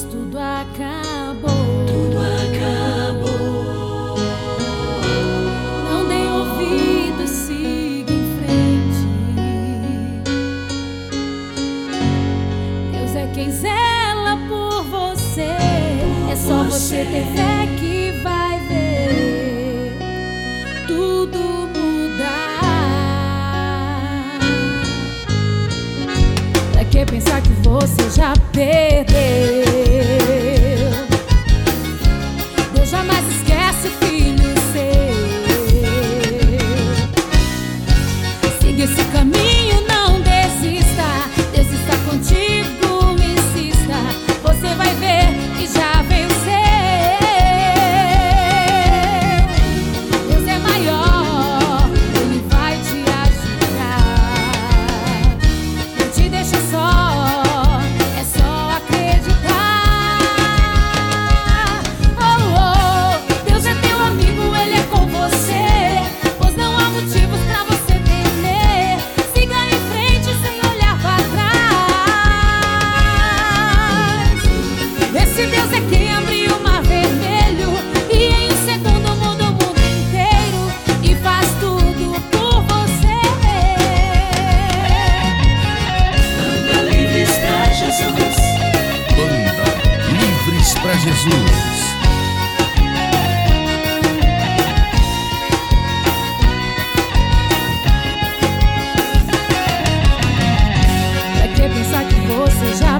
mas tudo acabou. Tudo acabou. Não dê ouvido, siga em frente. Deus é quem zela por você. É só você ter fé que vai ver tudo mudar. Pra que pensar que você já perdeu? Deus jamais esquece o filho seu. Siga esse caminho, não desista. Deus está contigo, insista. Você vai ver que já venceu. Deus é maior, Ele vai te ajudar. Não te deixa só, é só acreditar. Oh, oh, Deus é teu amigo, Ele é com você. Pois não há motivos pra você temer. Siga em frente sem olhar pra trás. Esse Deus é quem abriu o mar vermelho e em um segundo muda o mundo inteiro e faz tudo por você. Banda Livres pra Jesus. Banda Livres pra Jesus. Pra que pensar que você já